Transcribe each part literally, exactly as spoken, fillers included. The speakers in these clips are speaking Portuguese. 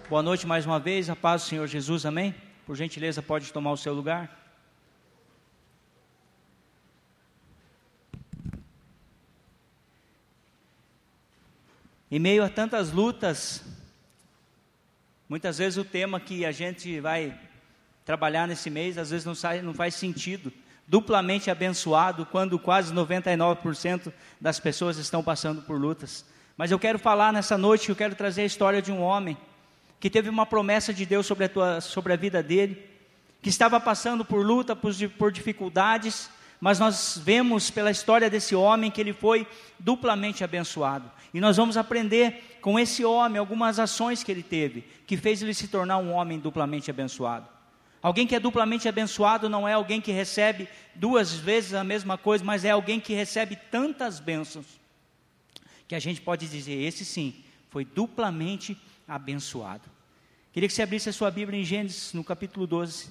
Boa noite mais uma vez, a paz do Senhor Jesus, amém? Por gentileza, pode tomar o seu lugar. Em meio a tantas lutas, muitas vezes o tema que a gente vai trabalhar nesse mês, às vezes não, sai, não faz sentido. Duplamente abençoado, quando quase noventa e nove por cento das pessoas estão passando por lutas. Mas eu quero falar nessa noite, eu quero trazer a história de um homem que teve uma promessa de Deus sobre a, tua, sobre a vida dele, que estava passando por luta, por, por dificuldades, mas nós vemos pela história desse homem que ele foi duplamente abençoado. E nós vamos aprender com esse homem algumas ações que ele teve, que fez ele se tornar um homem duplamente abençoado. Alguém que é duplamente abençoado não é alguém que recebe duas vezes a mesma coisa, mas é alguém que recebe tantas bênçãos, que a gente pode dizer, esse sim, foi duplamente abençoado. Queria que você abrisse a sua Bíblia em Gênesis, no capítulo doze.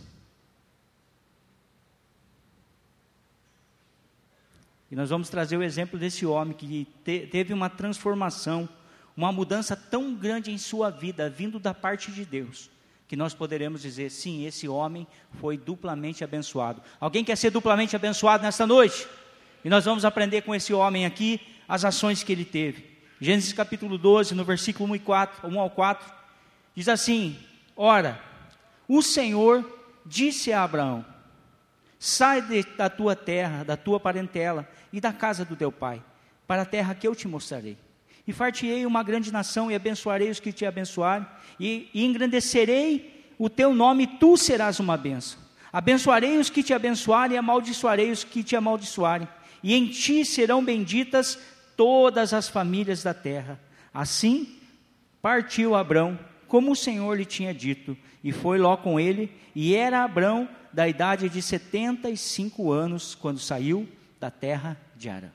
E nós vamos trazer o exemplo desse homem que te, teve uma transformação, uma mudança tão grande em sua vida, vindo da parte de Deus, que nós poderemos dizer, sim, esse homem foi duplamente abençoado. Alguém quer ser duplamente abençoado nesta noite? E nós vamos aprender com esse homem aqui, as ações que ele teve. Gênesis capítulo doze, no versículo um ao quatro, diz assim: ora, o Senhor disse a Abraão, sai de, da tua terra, da tua parentela e da casa do teu pai, para a terra que eu te mostrarei. E far-te-ei uma grande nação, e abençoarei os que te abençoarem, e, e engrandecerei o teu nome, e tu serás uma bênção. Abençoarei os que te abençoarem, e amaldiçoarei os que te amaldiçoarem. E em ti serão benditas todas as famílias da terra. Assim partiu Abrão, como o Senhor lhe tinha dito, e foi Ló com ele, e era Abrão da idade de setenta e cinco anos, quando saiu da terra de Harã.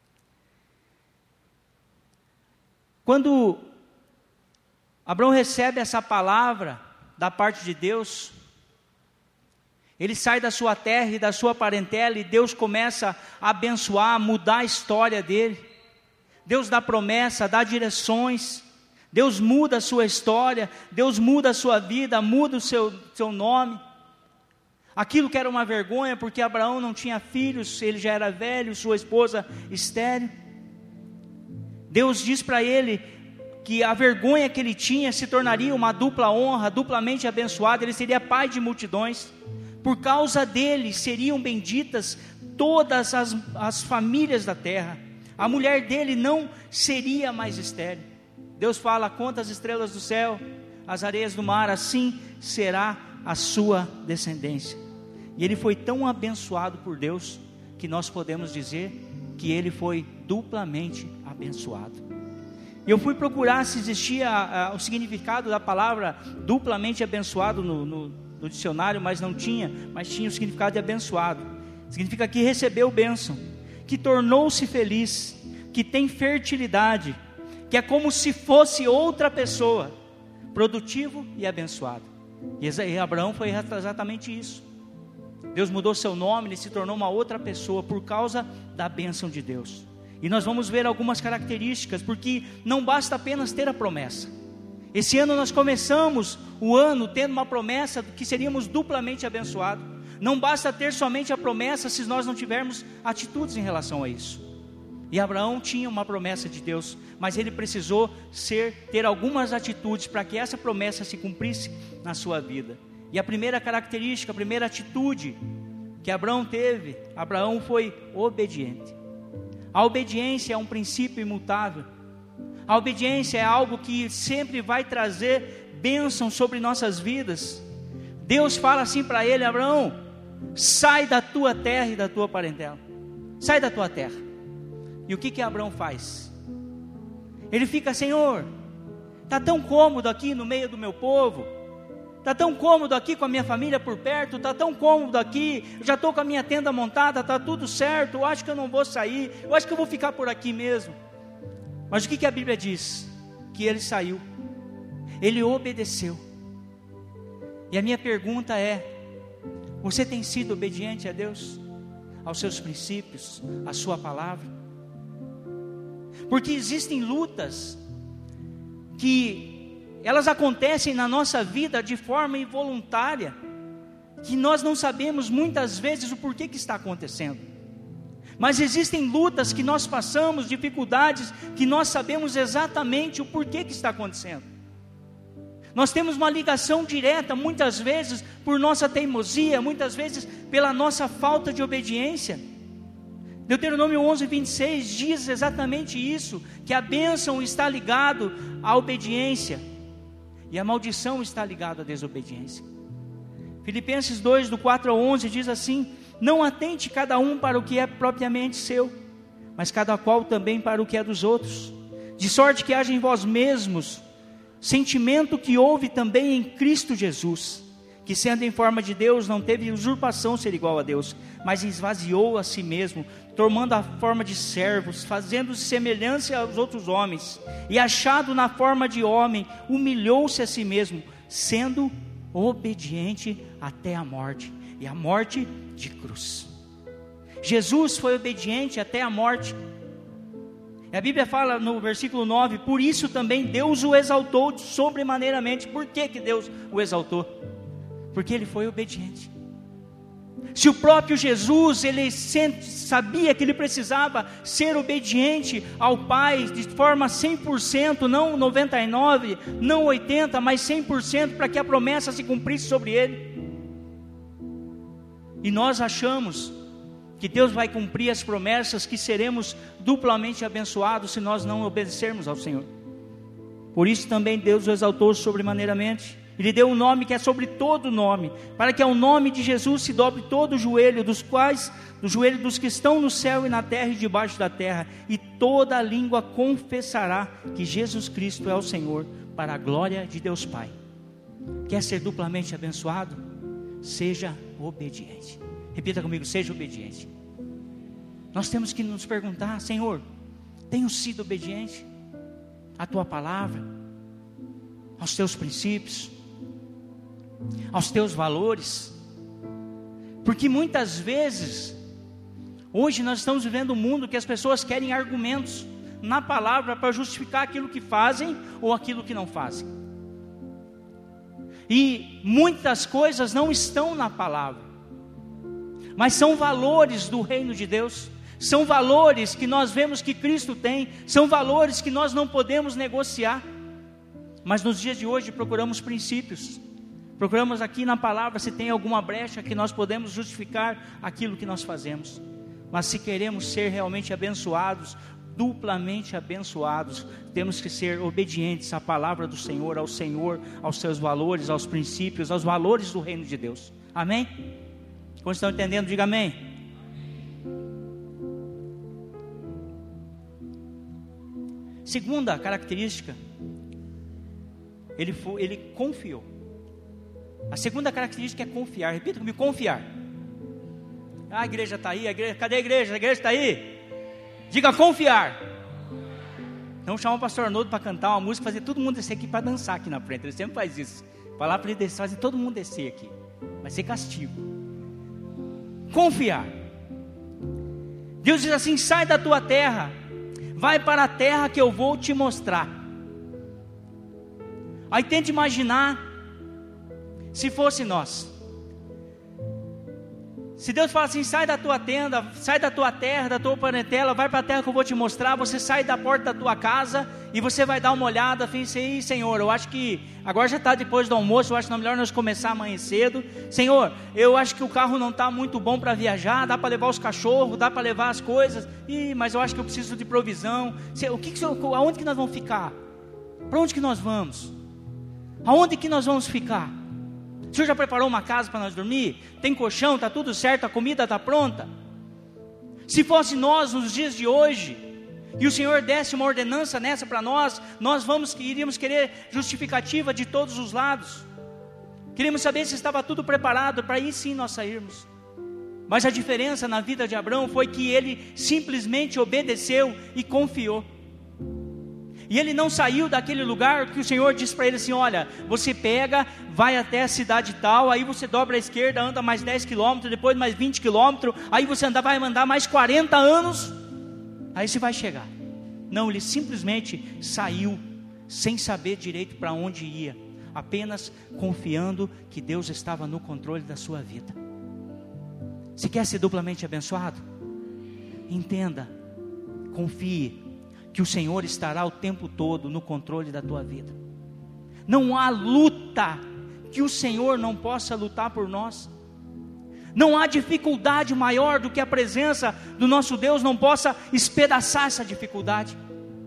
Quando Abrão recebe essa palavra da parte de Deus, ele sai da sua terra e da sua parentela, e Deus começa a abençoar, a mudar a história dele. Deus dá promessa, dá direções, Deus muda a sua história, Deus muda a sua vida, muda o seu, seu nome. Aquilo que era uma vergonha, porque Abraão não tinha filhos, ele já era velho, sua esposa estéril. Deus diz para ele que a vergonha que ele tinha se tornaria uma dupla honra, duplamente abençoado, ele seria pai de multidões. Por causa dele seriam benditas todas as, as famílias da terra. A mulher dele não seria mais estéril. Deus fala, conta as estrelas do céu, as areias do mar, assim será a sua descendência. E ele foi tão abençoado por Deus, que nós podemos dizer que ele foi duplamente abençoado. E eu fui procurar se existia a, a, o significado da palavra duplamente abençoado no, no, no dicionário, mas não tinha, mas tinha o significado de abençoado. Significa que recebeu bênção, que tornou-se feliz, que tem fertilidade, que é como se fosse outra pessoa, produtivo e abençoado. E Abraão foi exatamente isso. Deus mudou seu nome, ele se tornou uma outra pessoa por causa da bênção de Deus. E nós vamos ver algumas características, porque não basta apenas ter a promessa. Esse ano nós começamos o ano tendo uma promessa que seríamos duplamente abençoados. Não basta ter somente a promessa se nós não tivermos atitudes em relação a isso. E Abraão tinha uma promessa de Deus, mas ele precisou ser, ter algumas atitudes para que essa promessa se cumprisse na sua vida. E a primeira característica, a primeira atitude que Abraão teve, Abraão foi obediente. A obediência é um princípio imutável. A obediência é algo que sempre vai trazer bênção sobre nossas vidas. Deus fala assim para ele, Abraão, sai da tua terra e da tua parentela. Sai da tua terra. E o que que Abraão faz? Ele fica, Senhor, está tão cômodo aqui no meio do meu povo, está tão cômodo aqui com a minha família por perto, está tão cômodo aqui, eu já estou com a minha tenda montada, está tudo certo, eu acho que eu não vou sair, eu acho que eu vou ficar por aqui mesmo. Mas o que que a Bíblia diz? Que ele saiu, ele obedeceu. E a minha pergunta é, você tem sido obediente a Deus? Aos seus princípios, à sua palavra? Porque existem lutas que elas acontecem na nossa vida de forma involuntária, que nós não sabemos muitas vezes o porquê que está acontecendo. Mas existem lutas que nós passamos, dificuldades que nós sabemos exatamente o porquê que está acontecendo. Nós temos uma ligação direta, muitas vezes por nossa teimosia, muitas vezes pela nossa falta de obediência. Deuteronômio onze, vinte e seis diz exatamente isso, que a bênção está ligada à obediência, e a maldição está ligada à desobediência. Filipenses dois, do quatro ao onze diz assim: não atente cada um para o que é propriamente seu, mas cada qual também para o que é dos outros, de sorte que haja em vós mesmos sentimento que houve também em Cristo Jesus, que sendo em forma de Deus, não teve usurpação ser igual a Deus, mas esvaziou a si mesmo, tomando a forma de servos, fazendo-se semelhança aos outros homens, e achado na forma de homem, humilhou-se a si mesmo, sendo obediente até a morte, e a morte de cruz. Jesus foi obediente até a morte. A Bíblia fala no versículo nove, por isso também Deus o exaltou sobremaneiramente. Por que que Deus o exaltou? Porque ele foi obediente. Se o próprio Jesus, ele sabia que ele precisava ser obediente ao Pai de forma cem por cento, não noventa e nove por cento, não oitenta por cento, mas cem por cento, para que a promessa se cumprisse sobre ele. E nós achamos que Deus vai cumprir as promessas, que seremos duplamente abençoados se nós não obedecermos ao Senhor. Por isso também Deus o exaltou sobremaneiramente. Ele deu um nome que é sobre todo nome, para que ao nome de Jesus se dobre todo o joelho, dos quais, do joelho dos que estão no céu e na terra e debaixo da terra, e toda a língua confessará que Jesus Cristo é o Senhor, para a glória de Deus Pai. Quer ser duplamente abençoado? Seja obediente. Repita comigo: seja obediente. Nós temos que nos perguntar: Senhor, tenho sido obediente à tua palavra, aos teus princípios, aos teus valores? Porque muitas vezes, hoje nós estamos vivendo um mundo que as pessoas querem argumentos na palavra para justificar aquilo que fazem ou aquilo que não fazem. E muitas coisas não estão na palavra, mas são valores do reino de Deus, são valores que nós vemos que Cristo tem, são valores que nós não podemos negociar. Mas nos dias de hoje procuramos princípios, procuramos aqui na palavra se tem alguma brecha que nós podemos justificar aquilo que nós fazemos. Mas se queremos ser realmente abençoados, duplamente abençoados, temos que ser obedientes à palavra do Senhor, ao Senhor, aos seus valores, aos princípios, aos valores do reino de Deus. Amém? Quando estão entendendo, diga amém. Segunda característica, ele, foi, ele confiou. A segunda característica é confiar. Repita comigo: confiar. Ah, a igreja está aí, a igreja, cadê a igreja? A igreja está aí. Diga: confiar. Então chama o pastor Arnoldo para cantar uma música, fazer todo mundo descer aqui para dançar aqui na frente. Ele sempre faz isso. Falar para ele descer, fazer todo mundo descer aqui. Vai ser castigo. Confiar. Deus diz assim: sai da tua terra, vai para a terra que eu vou te mostrar. Aí tente imaginar, se fosse nós. Se Deus fala assim: sai da tua tenda, sai da tua terra, da tua parentela, vai para a terra que eu vou te mostrar. Você sai da porta da tua casa e você vai dar uma olhada, pensa aí: Senhor, eu acho que agora já está depois do almoço, eu acho que é melhor nós começar amanhã cedo. Senhor, eu acho que o carro não está muito bom para viajar, dá para levar os cachorros, dá para levar as coisas, Ih, mas eu acho que eu preciso de provisão. O que que senhor, aonde que nós vamos ficar? Para onde que nós vamos? Aonde que nós vamos ficar? O senhor já preparou uma casa para nós dormir? Tem colchão, está tudo certo, a comida está pronta? Se fosse nós nos dias de hoje, e o Senhor desse uma ordenança nessa para nós, nós vamos, iríamos querer justificativa de todos os lados. Queríamos saber se estava tudo preparado para aí sim nós sairmos. Mas a diferença na vida de Abraão foi que ele simplesmente obedeceu e confiou. E ele não saiu daquele lugar que o Senhor disse para ele assim: olha, você pega, vai até a cidade tal, aí você dobra à esquerda, anda mais dez quilômetros, depois mais vinte quilômetros, aí você anda, vai andar mais quarenta anos, aí você vai chegar. Não, ele simplesmente saiu sem saber direito para onde ia, apenas confiando que Deus estava no controle da sua vida. Se quer ser duplamente abençoado? Entenda, confie que o Senhor estará o tempo todo no controle da tua vida. Não há luta que o Senhor não possa lutar por nós. Não há dificuldade maior do que a presença do nosso Deus não possa espedaçar essa dificuldade.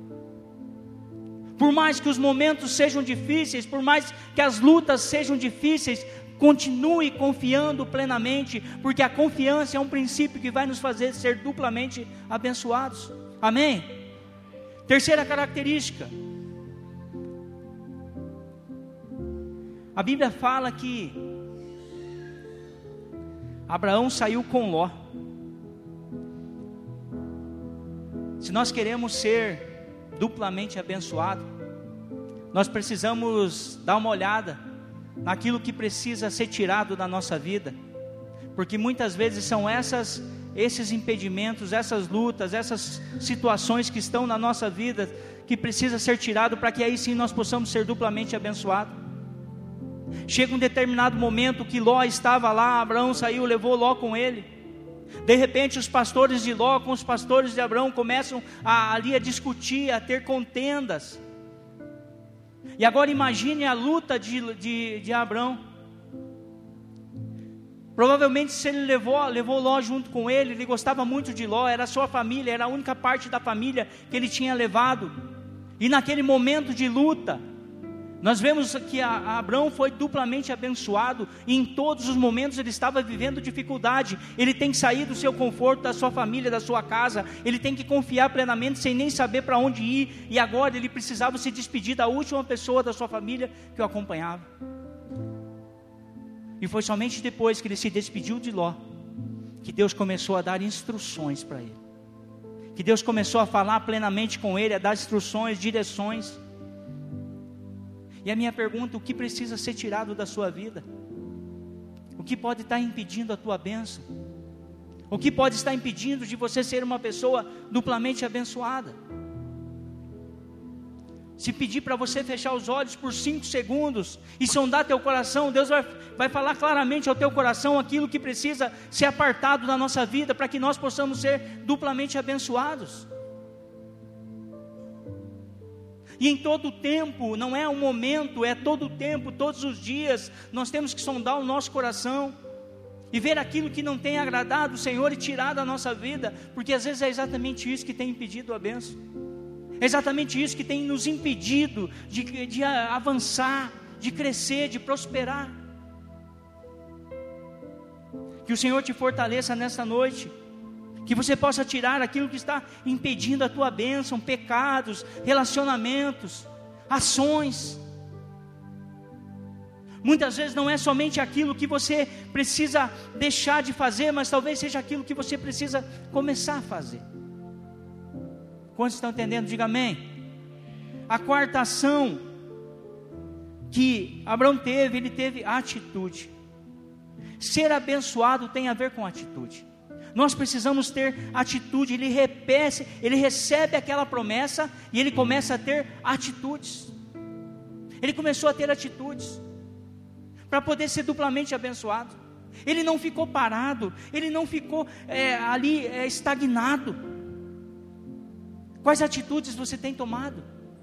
Por mais que os momentos sejam difíceis, por mais que as lutas sejam difíceis, continue confiando plenamente, porque a confiança é um princípio que vai nos fazer ser duplamente abençoados. Amém? Terceira característica. A Bíblia fala que Abraão saiu com Ló. Se nós queremos ser duplamente abençoados, nós precisamos dar uma olhada naquilo que precisa ser tirado da nossa vida, porque muitas vezes são essas, esses impedimentos, essas lutas, essas situações que estão na nossa vida, que precisa ser tirado, para que aí sim nós possamos ser duplamente abençoados. Chega um determinado momento que Ló estava lá, Abraão saiu, levou Ló com ele. De repente os pastores de Ló com os pastores de Abraão começam a, ali a discutir, a ter contendas. E agora imagine a luta de, de, de Abraão. Provavelmente se ele levou, levou Ló junto com ele, ele gostava muito de Ló, era a sua família, era a única parte da família que ele tinha levado. E naquele momento de luta, nós vemos que a, a Abraão foi duplamente abençoado, e em todos os momentos ele estava vivendo dificuldade. Ele tem que sair do seu conforto, da sua família, da sua casa, ele tem que confiar plenamente, sem nem saber para onde ir, e agora ele precisava se despedir da última pessoa da sua família que o acompanhava. E foi somente depois que ele se despediu de Ló, que Deus começou a dar instruções para ele, que Deus começou a falar plenamente com ele, a dar instruções, direções. E a minha pergunta: o que precisa ser tirado da sua vida? O que pode estar impedindo a tua bênção? O que pode estar impedindo de você ser uma pessoa duplamente abençoada? Se pedir para você fechar os olhos por cinco segundos e sondar teu coração, Deus vai, vai falar claramente ao teu coração aquilo que precisa ser apartado da nossa vida, para que nós possamos ser duplamente abençoados. E em todo o tempo, não é um momento, é todo o tempo, todos os dias, nós temos que sondar o nosso coração e ver aquilo que não tem agradado o Senhor e tirar da nossa vida, porque às vezes é exatamente isso que tem impedido a bênção, é exatamente isso que tem nos impedido de, de avançar, de crescer, de prosperar. Que o Senhor te fortaleça nesta noite, que você possa tirar aquilo que está impedindo a tua bênção, pecados, relacionamentos, ações. Muitas vezes não é somente aquilo que você precisa deixar de fazer, mas talvez seja aquilo que você precisa começar a fazer. Quantos estão entendendo? Diga amém. A quarta ação que Abraão teve, ele teve atitude. Ser abençoado tem a ver com atitude. Nós precisamos ter atitude. Ele repete, ele recebe aquela promessa e ele começa a ter atitudes. Ele começou a ter atitudes para poder ser duplamente abençoado. Ele não ficou parado, ele não ficou é, ali é, estagnado. Quais atitudes você tem tomado?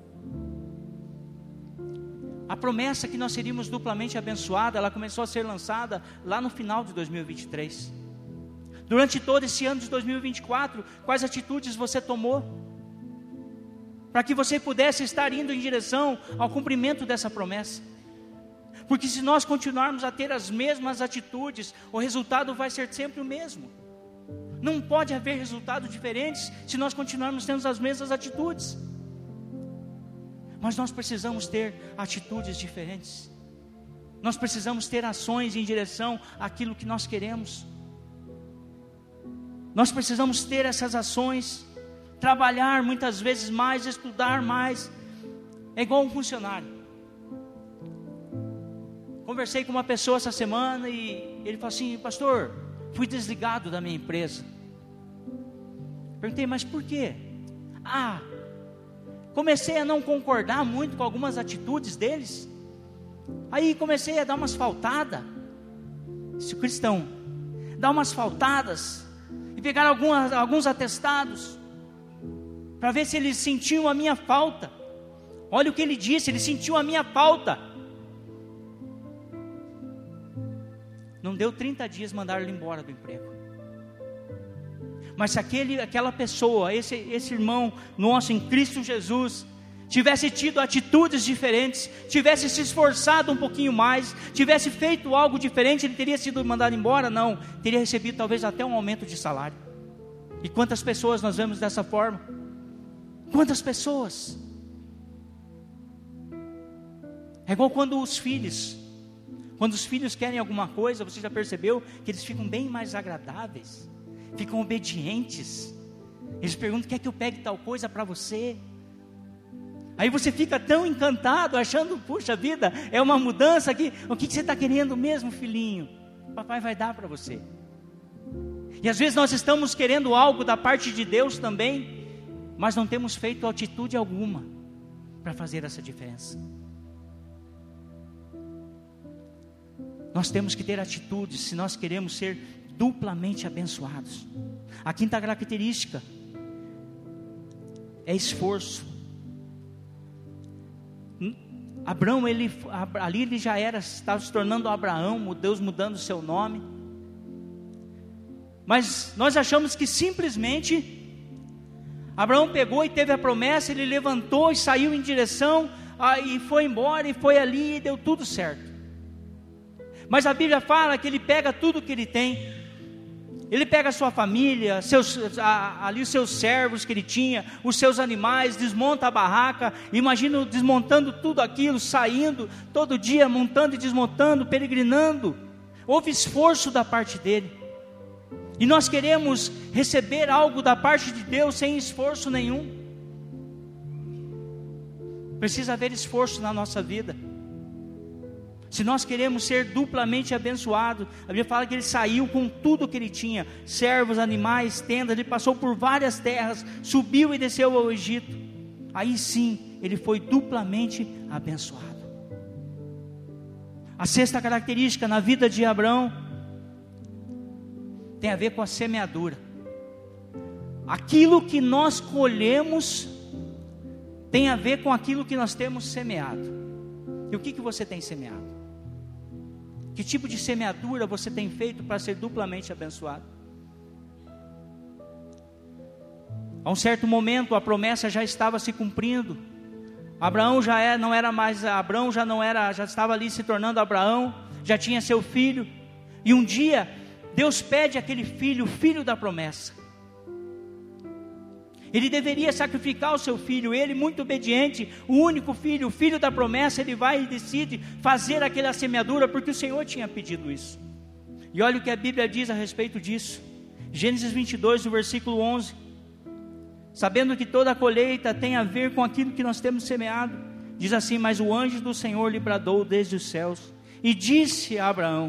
A promessa que nós seríamos duplamente abençoados, ela começou a ser lançada lá no final de dois mil e vinte e três. Durante todo esse ano de dois mil e vinte e quatro, quais atitudes você tomou para que você pudesse estar indo em direção ao cumprimento dessa promessa? Porque se nós continuarmos a ter as mesmas atitudes, o resultado vai ser sempre o mesmo. Não pode haver resultados diferentes se nós continuarmos tendo as mesmas atitudes. Mas nós precisamos ter atitudes diferentes. Nós precisamos ter ações em direção àquilo que nós queremos. Nós precisamos ter essas ações, trabalhar muitas vezes mais, estudar mais. É igual um funcionário. Conversei com uma pessoa essa semana e ele falou assim: pastor, fui desligado da minha empresa. Perguntei, mas por quê? Ah, comecei a não concordar muito com algumas atitudes deles, aí comecei a dar umas faltadas, se o cristão, dar umas faltadas, e pegar algumas, alguns atestados, para ver se eles sentiam a minha falta. Olha o que ele disse, ele sentiu a minha falta. Não deu trinta dias, mandaram ele embora do emprego. Mas se aquele, aquela pessoa, esse, esse irmão nosso em Cristo Jesus, tivesse tido atitudes diferentes, tivesse se esforçado um pouquinho mais, tivesse feito algo diferente, ele teria sido mandado embora? Não, teria recebido talvez até um aumento de salário. E quantas pessoas nós vemos dessa forma? Quantas pessoas? É igual quando os filhos, quando os filhos querem alguma coisa, você já percebeu que eles ficam bem mais agradáveis, ficam obedientes. Eles perguntam: quer que eu pegue tal coisa para você? Aí você fica tão encantado, achando, puxa vida, é uma mudança aqui. O que, que você está querendo mesmo, filhinho? O papai vai dar para você. E às vezes nós estamos querendo algo da parte de Deus também, mas não temos feito atitude alguma para fazer essa diferença. Nós temos que ter atitudes se nós queremos ser duplamente abençoados. A quinta característica é esforço. Abraão, ele, ali ele já era, estava se tornando Abraão, Deus mudando o seu nome. Mas nós achamos que simplesmente Abraão pegou e teve a promessa, ele levantou e saiu em direção, ah, e foi embora, e foi ali, e deu tudo certo. Mas a Bíblia fala que ele pega tudo que ele tem, ele pega a sua família, seus, a, ali os seus servos que ele tinha, os seus animais, desmonta a barraca. Imagina desmontando tudo aquilo, saindo todo dia, montando e desmontando, peregrinando. Houve esforço da parte dele. E nós queremos receber algo da parte de Deus sem esforço nenhum. Precisa haver esforço na nossa vida. Se nós queremos ser duplamente abençoados, a Bíblia fala que ele saiu com tudo que ele tinha, servos, animais, tendas, ele passou por várias terras, subiu e desceu ao Egito. Aí sim, ele foi duplamente abençoado. A sexta característica na vida de Abraão tem a ver com a semeadura. Aquilo que nós colhemos tem a ver com aquilo que nós temos semeado. E o que, que você tem semeado? Que tipo de semeadura você tem feito para ser duplamente abençoado? A um certo momento a promessa já estava se cumprindo. Abraão já é, não era mais Abraão, já não era, já estava ali se tornando Abraão, já tinha seu filho. E um dia Deus pede aquele filho, o filho da promessa. Ele deveria sacrificar o seu filho, ele muito obediente, o único filho, o filho da promessa, ele vai e decide fazer aquela semeadura, porque o Senhor tinha pedido isso. E olha o que a Bíblia diz a respeito disso, Gênesis vinte e dois, no versículo onze, sabendo que toda a colheita tem a ver com aquilo que nós temos semeado, diz assim: mas o anjo do Senhor lhe bradou desde os céus, e disse a Abraão,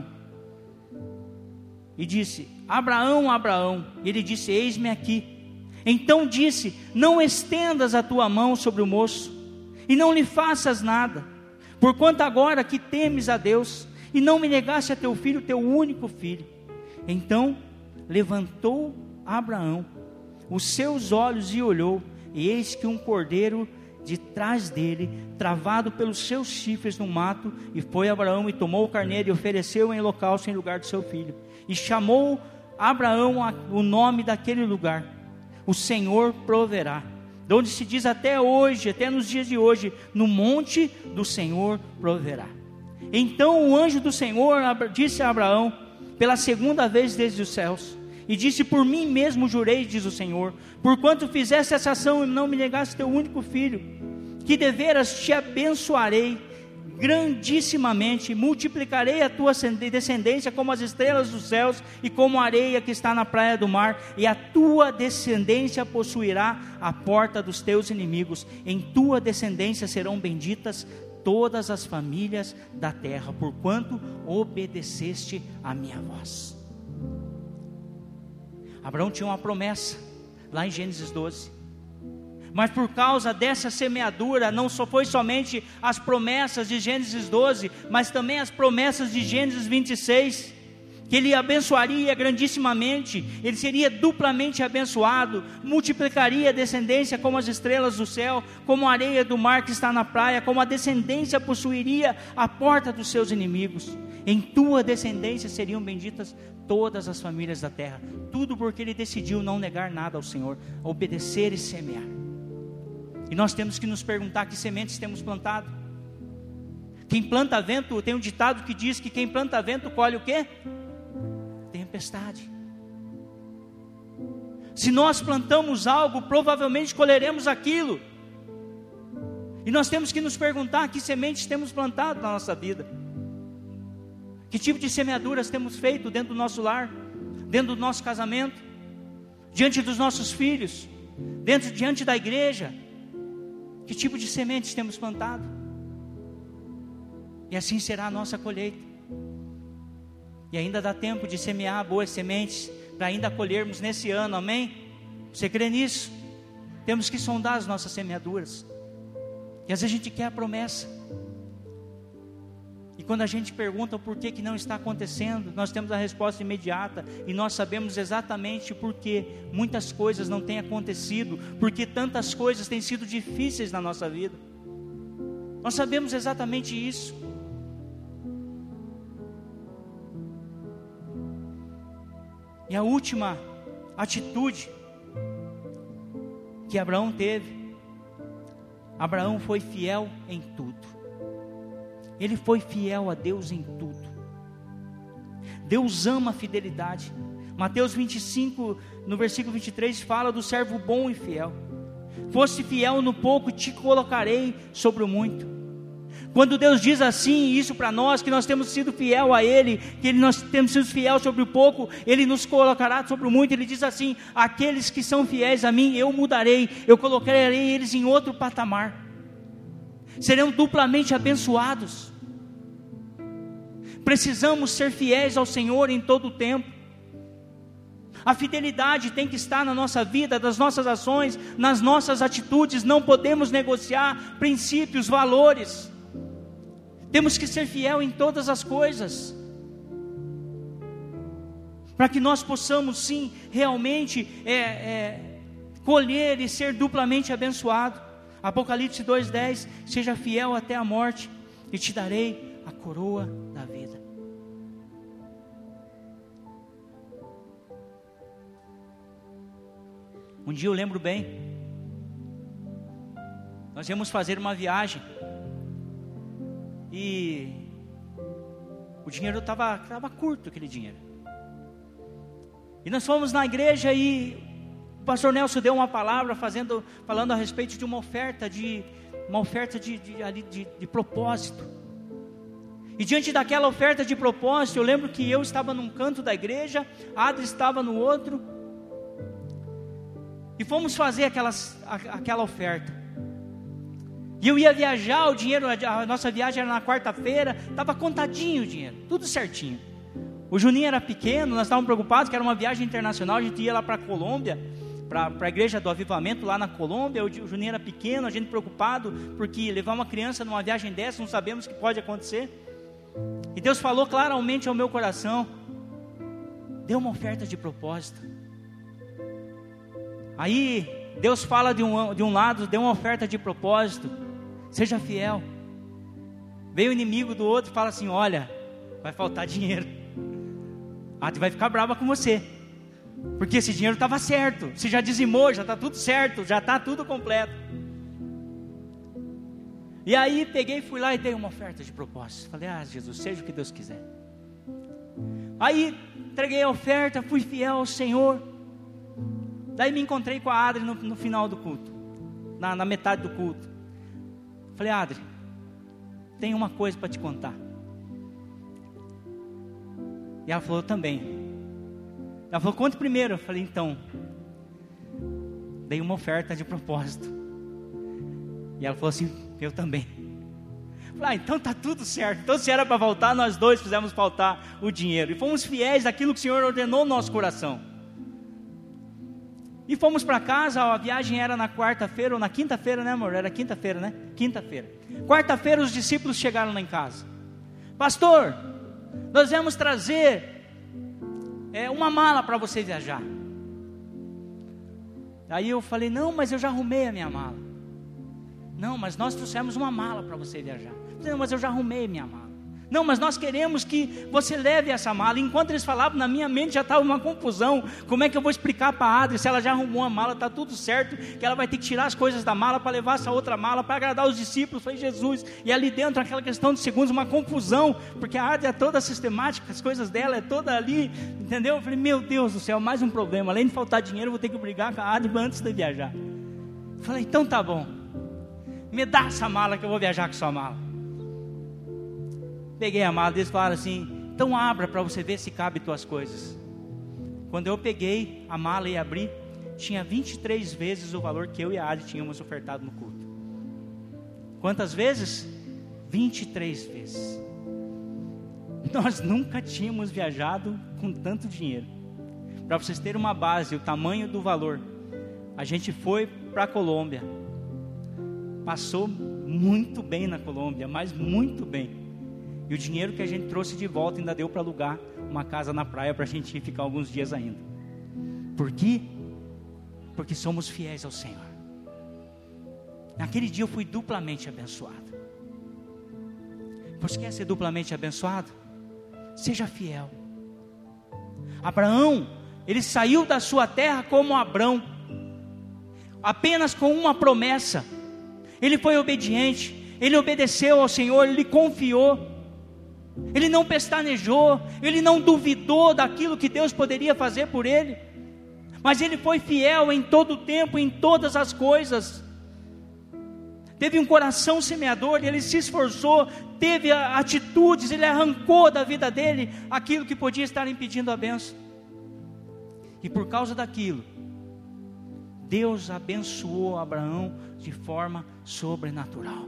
e disse, Abraão, Abraão, e ele disse, eis-me aqui. Então disse, não estendas a tua mão sobre o moço, e não lhe faças nada, porquanto agora que temes a Deus, e não me negaste a teu filho, teu único filho. Então levantou Abraão os seus olhos e olhou, e eis que um cordeiro de trás dele, travado pelos seus chifres no mato, e foi Abraão e tomou o carneiro e ofereceu em holocausto em lugar do seu filho, e chamou Abraão a, o nome daquele lugar, o Senhor proverá, de onde se diz até hoje, até nos dias de hoje, no monte do Senhor proverá. Então o anjo do Senhor disse a Abraão, pela segunda vez desde os céus, e disse, por mim mesmo jurei, diz o Senhor, porquanto fizeste essa ação e não me negaste teu único filho, que deveras te abençoarei grandissimamente, multiplicarei a tua descendência como as estrelas dos céus e como a areia que está na praia do mar, e a tua descendência possuirá a porta dos teus inimigos, em tua descendência serão benditas todas as famílias da terra, porquanto obedeceste a minha voz. Abraão tinha uma promessa, lá em Gênesis doze, Mas por causa dessa semeadura, não só foi somente as promessas de Gênesis doze, mas também as promessas de Gênesis vinte e seis, que ele abençoaria grandissimamente, ele seria duplamente abençoado, multiplicaria a descendência como as estrelas do céu, como a areia do mar que está na praia, como a descendência possuiria a porta dos seus inimigos. Em tua descendência seriam benditas todas as famílias da terra. Tudo porque ele decidiu não negar nada ao Senhor, obedecer e semear. E nós temos que nos perguntar que sementes temos plantado. Quem planta vento, tem um ditado que diz que quem planta vento colhe o quê? Tempestade. Se nós plantamos algo, provavelmente colheremos aquilo. E nós temos que nos perguntar que sementes temos plantado na nossa vida. Que tipo de semeaduras temos feito dentro do nosso lar, dentro do nosso casamento, diante dos nossos filhos, dentro, diante da igreja. Que tipo de sementes temos plantado? E assim será a nossa colheita. E ainda dá tempo de semear boas sementes, para ainda colhermos nesse ano, amém? Você crê nisso? Temos que sondar as nossas semeaduras. E às vezes a gente quer a promessa. E quando a gente pergunta o porquê que não está acontecendo, nós temos a resposta imediata. E nós sabemos exatamente por que muitas coisas não têm acontecido, porque tantas coisas têm sido difíceis na nossa vida. Nós sabemos exatamente isso. E a última atitude que Abraão teve, Abraão foi fiel em tudo. Ele foi fiel a Deus em tudo. Deus ama a fidelidade. Mateus vinte e cinco, no versículo vinte e três, fala do servo bom e fiel. Fosse fiel no pouco, te colocarei sobre o muito. Quando Deus diz assim, isso para nós, que nós temos sido fiel a Ele, que nós temos sido fiel sobre o pouco, Ele nos colocará sobre o muito. Ele diz assim: aqueles que são fiéis a mim, eu mudarei, eu colocarei eles em outro patamar. Serão duplamente abençoados. Precisamos ser fiéis ao Senhor em todo o tempo. A fidelidade tem que estar na nossa vida, nas nossas ações, nas nossas atitudes. Não podemos negociar princípios, valores. Temos que ser fiel em todas as coisas, para que nós possamos sim, realmente é, é, colher e ser duplamente abençoado. Apocalipse dois, dez, seja fiel até a morte, e te darei a coroa da vida. Um dia eu lembro bem, nós íamos fazer uma viagem, e o dinheiro estava estava curto, aquele dinheiro. E nós fomos na igreja e o pastor Nelson deu uma palavra fazendo, falando a respeito de uma oferta, de, uma oferta de, de, de, de, de propósito. E diante daquela oferta de propósito, eu lembro que eu estava num canto da igreja, a Adri estava no outro, e fomos fazer aquelas, aquela oferta. E eu ia viajar, o dinheiro, a nossa viagem era na quarta-feira, estava contadinho o dinheiro, tudo certinho. O Juninho era pequeno, nós estávamos preocupados que era uma viagem internacional, a gente ia lá para a Colômbia, para a igreja do avivamento lá na Colômbia. O Juninho era pequeno, a gente preocupado, porque levar uma criança numa viagem dessa, não sabemos o que pode acontecer. E Deus falou claramente ao meu coração: dê uma oferta de propósito. Aí Deus fala de um, de um lado, dê uma oferta de propósito, seja fiel. Veio o inimigo do outro e fala assim: olha, vai faltar dinheiro, a Adri vai ficar brava com você, porque esse dinheiro estava certo, você já dizimou, já está tudo certo, já está tudo completo. E aí peguei, fui lá e dei uma oferta de propósito. Falei: ah, Jesus, seja o que Deus quiser. Aí entreguei a oferta, fui fiel ao Senhor. Daí me encontrei com a Adri no, no final do culto, na, na metade do culto. Falei: Adri, tem uma coisa para te contar. E ela falou: também. Ela falou: conte primeiro. Eu falei: então, dei uma oferta de propósito. E ela falou assim: eu também. Eu falei: ah, então está tudo certo. Então se era para faltar, nós dois fizemos faltar o dinheiro. E fomos fiéis àquilo que o Senhor ordenou no nosso coração. E fomos para casa, a viagem era na quarta-feira ou na quinta-feira, né, amor? Era quinta-feira, né? Quinta-feira. Quarta-feira os discípulos chegaram lá em casa. Pastor, nós viemos trazer é, uma mala para você viajar. Aí eu falei, não, mas eu já arrumei a minha mala. Não, mas nós trouxemos uma mala para você viajar. Não, mas eu já arrumei a minha mala. Não, mas nós queremos que você leve essa mala. Enquanto eles falavam, na minha mente já estava uma confusão. Como é que eu vou explicar para a Adri, se ela já arrumou a mala, está tudo certo, que ela vai ter que tirar as coisas da mala para levar essa outra mala, para agradar os discípulos. Falei, Jesus, e ali dentro, aquela questão de segundos, uma confusão, porque a Adri é toda sistemática, as coisas dela é toda ali, entendeu? Eu falei, meu Deus do céu, mais um problema, além de faltar dinheiro, eu vou ter que brigar com a Adri antes de viajar. Falei, então tá bom, me dá essa mala que eu vou viajar com sua mala. Peguei a mala, eles falaram assim, então abra para você ver se cabe tuas coisas. Quando eu peguei a mala e abri, tinha vinte e três vezes o valor que eu e a Adri tínhamos ofertado no culto. Quantas vezes? vinte e três vezes. Nós nunca tínhamos viajado com tanto dinheiro. Para vocês terem uma base, o tamanho do valor, a gente foi para a Colômbia, passou muito bem na Colômbia, mas muito bem. E o dinheiro que a gente trouxe de volta ainda deu para alugar uma casa na praia para a gente ficar alguns dias ainda. Por quê? Porque somos fiéis ao Senhor. Naquele dia eu fui duplamente abençoado. Você quer ser duplamente abençoado? Seja fiel. Abraão, ele saiu da sua terra como Abrão, apenas com uma promessa. Ele foi obediente, ele obedeceu ao Senhor, ele confiou. Ele não pestanejou, ele não duvidou daquilo que Deus poderia fazer por ele, mas ele foi fiel em todo o tempo, em todas as coisas. Teve um coração semeador, ele se esforçou, teve atitudes, ele arrancou da vida dele aquilo que podia estar impedindo a bênção. E por causa daquilo, Deus abençoou Abraão de forma sobrenatural.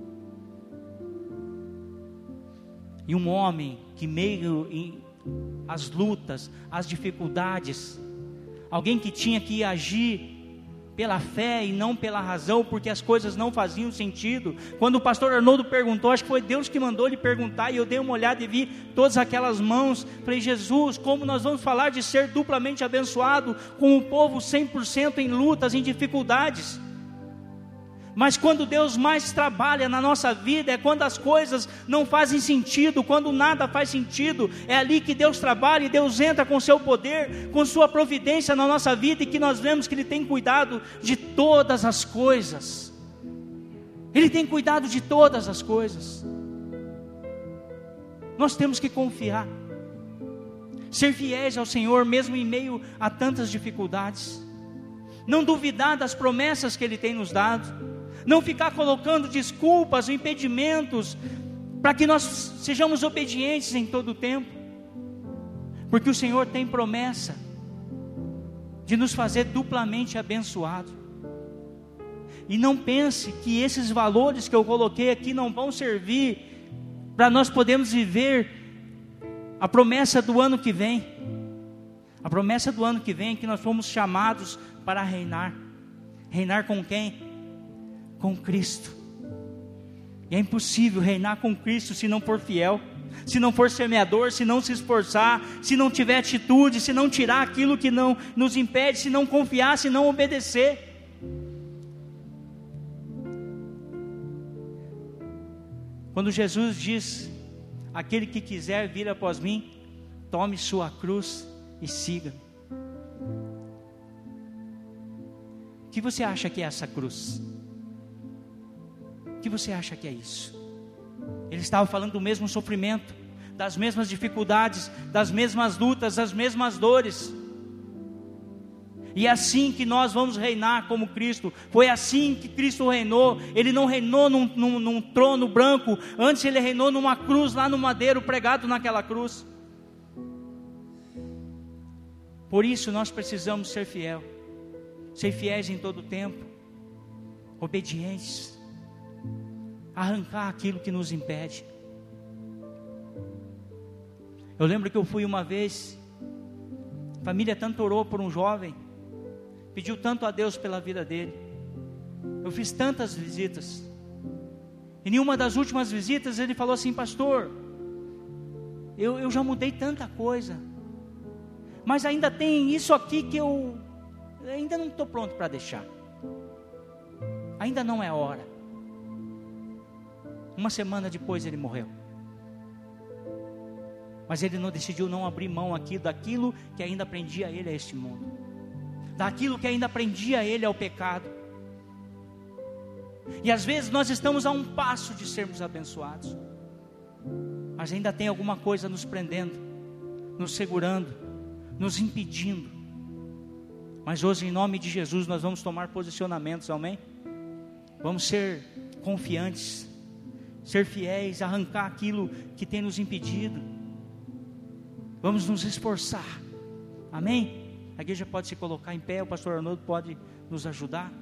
E um homem que meio às lutas, às dificuldades, alguém que tinha que agir pela fé e não pela razão, porque as coisas não faziam sentido. Quando o pastor Arnoldo perguntou, acho que foi Deus que mandou ele perguntar, e eu dei uma olhada e vi todas aquelas mãos. Falei, Jesus, como nós vamos falar de ser duplamente abençoado com o povo cem por cento em lutas, em dificuldades? Mas quando Deus mais trabalha na nossa vida, é quando as coisas não fazem sentido, quando nada faz sentido, é ali que Deus trabalha, e Deus entra com seu poder, com sua providência na nossa vida, e que nós vemos que Ele tem cuidado de todas as coisas. Ele tem cuidado de todas as coisas. Nós temos que confiar, ser fiéis ao Senhor, mesmo em meio a tantas dificuldades, não duvidar das promessas que Ele tem nos dado, não ficar colocando desculpas ou impedimentos para que nós sejamos obedientes em todo o tempo, porque o Senhor tem promessa de nos fazer duplamente abençoados. E não pense que esses valores que eu coloquei aqui não vão servir para nós podermos viver a promessa do ano que vem. A promessa do ano que vem é que nós fomos chamados para reinar. Reinar com quem? Com Cristo. E é impossível reinar com Cristo se não for fiel, se não for semeador, se não se esforçar, se não tiver atitude, se não tirar aquilo que não nos impede, se não confiar, se não obedecer. Quando Jesus diz, aquele que quiser vir após mim, tome sua cruz e siga. O que você acha que é essa cruz? O que você acha que é isso? Ele estava falando do mesmo sofrimento, das mesmas dificuldades, das mesmas lutas, das mesmas dores. E é assim que nós vamos reinar como Cristo. Foi assim que Cristo reinou. Ele não reinou num, num, num trono branco, antes ele reinou numa cruz, lá no madeiro, pregado naquela cruz. Por isso nós precisamos ser fiel, ser fiéis em todo o tempo, obedientes, arrancar aquilo que nos impede. Eu lembro que eu fui uma vez, a família tanto orou por um jovem, pediu tanto a Deus pela vida dele. Eu fiz tantas visitas. Em nenhuma das últimas visitas ele falou assim: pastor, eu, eu já mudei tanta coisa, mas ainda tem isso aqui que eu ainda não estou pronto para deixar. Ainda não é hora. Uma semana depois ele morreu. Mas ele não decidiu não abrir mão aqui daquilo que ainda prendia ele a este mundo, daquilo que ainda prendia ele ao pecado. E às vezes nós estamos a um passo de sermos abençoados, mas ainda tem alguma coisa nos prendendo, nos segurando, nos impedindo. Mas hoje, em nome de Jesus, nós vamos tomar posicionamentos, amém? Vamos ser confiantes, ser fiéis, arrancar aquilo que tem nos impedido. Vamos nos esforçar, amém? A igreja pode se colocar em pé, o pastor Arnoldo pode nos ajudar.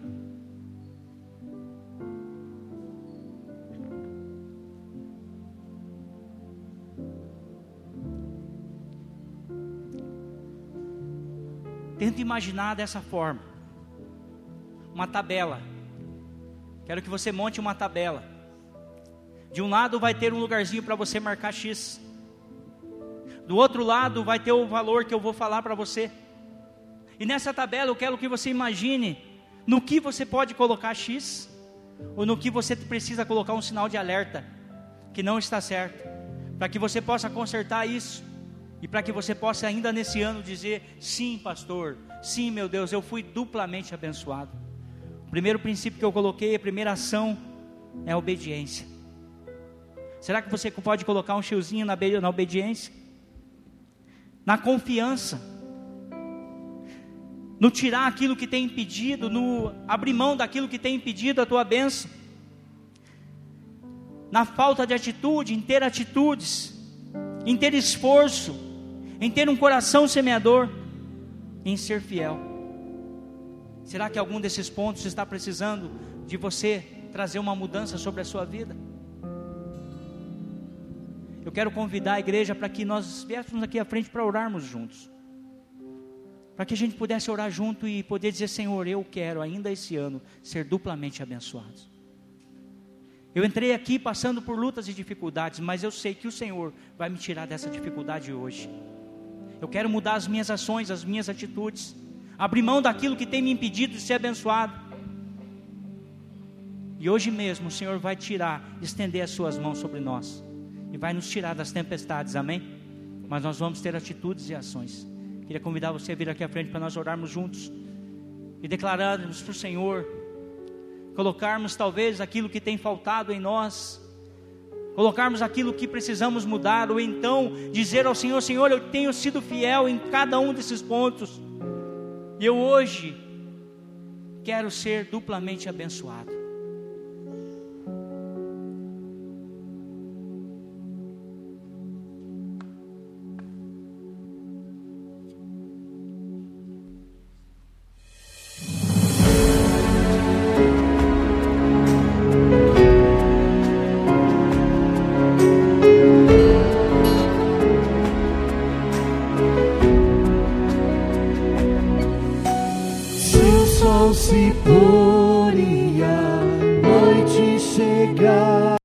Tenta imaginar dessa forma, uma tabela. Quero que você monte uma tabela. De um lado vai ter um lugarzinho para você marcar X. Do outro lado vai ter o valor que eu vou falar para você. E nessa tabela eu quero que você imagine no que você pode colocar X, ou no que você precisa colocar um sinal de alerta, que não está certo, para que você possa consertar isso. E para que você possa ainda nesse ano dizer: sim, pastor, sim, meu Deus, eu fui duplamente abençoado. O primeiro princípio que eu coloquei, a primeira ação, é a obediência. Será que você pode colocar um xiozinho na, na obediência? Na confiança, no tirar aquilo que tem impedido, no abrir mão daquilo que tem impedido a tua bênção, na falta de atitude, em ter atitudes, em ter esforço, em ter um coração semeador, em ser fiel. Será que algum desses pontos está precisando de você trazer uma mudança sobre a sua vida? Eu quero convidar a igreja para que nós viéssemos aqui à frente para orarmos juntos, para que a gente pudesse orar junto e poder dizer: Senhor, eu quero ainda esse ano ser duplamente abençoado. Eu entrei aqui passando por lutas e dificuldades, mas eu sei que o Senhor vai me tirar dessa dificuldade hoje. Eu quero mudar as minhas ações, as minhas atitudes, abrir mão daquilo que tem me impedido de ser abençoado. E hoje mesmo o Senhor vai tirar, estender as suas mãos sobre nós, e vai nos tirar das tempestades, amém? Mas nós vamos ter atitudes e ações. Queria convidar você a vir aqui à frente para nós orarmos juntos e declararmos para o Senhor, colocarmos talvez aquilo que tem faltado em nós, colocarmos aquilo que precisamos mudar, ou então dizer ao Senhor: Senhor, eu tenho sido fiel em cada um desses pontos, e eu hoje quero ser duplamente abençoado. Se pôr e a noite chegar,